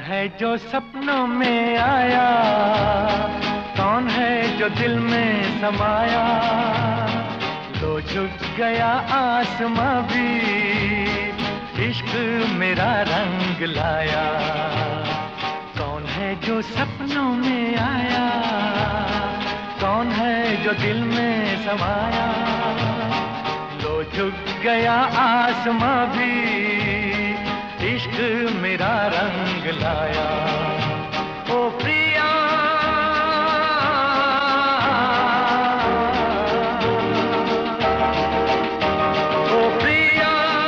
है जो सपनों में आया, कौन है जो दिल में समाया, लो झुक गया आसमां भी, इश्क मेरा रंग लाया। कौन है जो सपनों में आया, कौन है जो दिल में समाया, लो झुक गया आसमां भी, इश्क मेरा रंग लाया। ओ प्रिया ओ प्रिया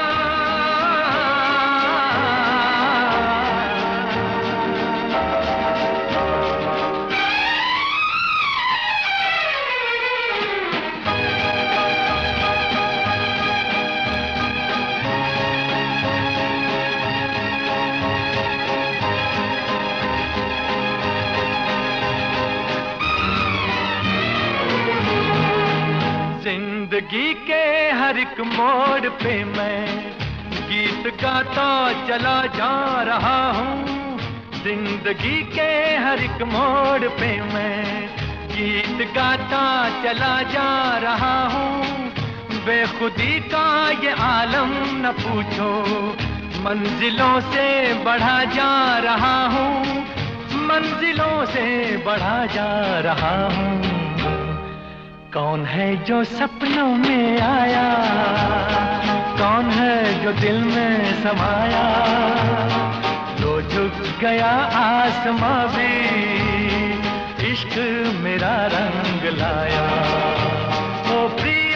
जिंदगी के हर एक मोड़ पे मैं गीत गाता चला जा रहा हूँ। जिंदगी के हर एक मोड़ पे मैं गीत गाता चला जा रहा हूँ। बेखुदी का ये आलम न पूछो, मंजिलों से बढ़ा जा रहा हूँ, मंजिलों से बढ़ा जा रहा हूँ। कौन है जो सपनों में आया, कौन है जो दिल में समाया, लो झुक गया आसमां भी, इश्क मेरा रंग लाया। ओ प्रिया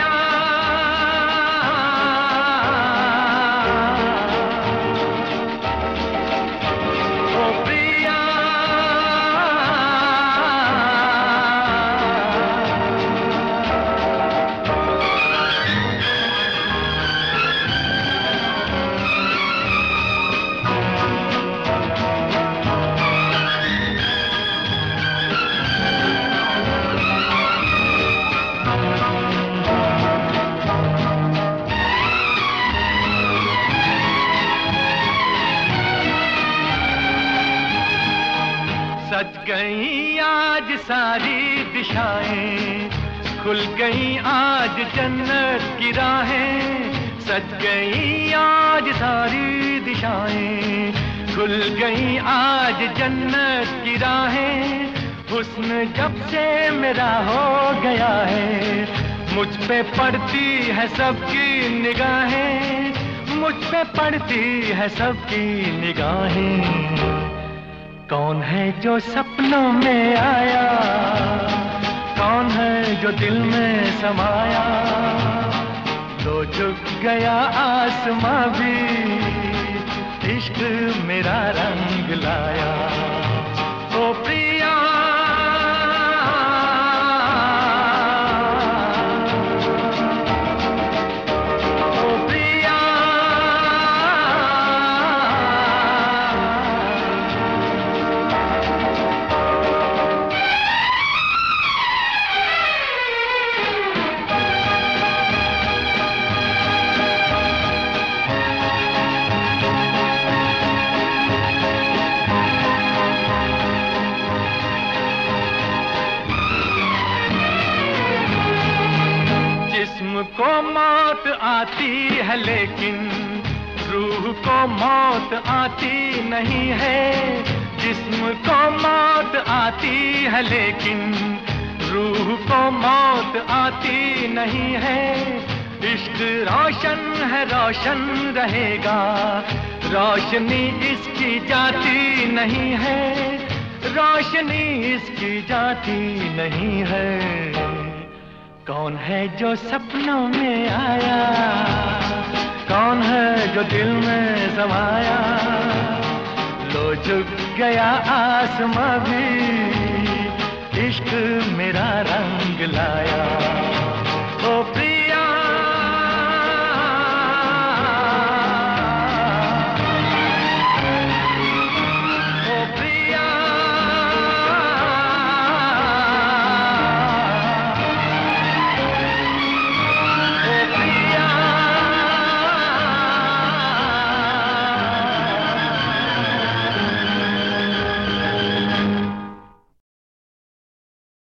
ओ प्रिया सज गई आज सारी दिशाएं, खुल गई आज जन्नत की राहें। सज गई आज सारी दिशाएं, खुल गई आज जन्नत की राहें। हुस्न जब से मेरा हो गया है, मुझ पे पड़ती है सबकी निगाहें, मुझ पे पड़ती है सबकी निगाहें। कौन है जो सपनों में आया, कौन है जो दिल में समाया, लो झुक गया आसमां भी, इश्क मेरा रंग लाया। ओ प्रिया जिस्म को मौत आती है लेकिन रूह को मौत आती नहीं है। जिस्म को मौत आती है लेकिन रूह को मौत आती नहीं है। इश्क रोशन है, रोशन रहेगा, रोशनी इसकी जाती नहीं है, रोशनी इसकी जाती नहीं है। कौन है जो सपनों में आया, कौन है जो दिल में समाया, लो झुक गया आसमां भी, इश्क मेरा रंग लाया। ओ प्रिया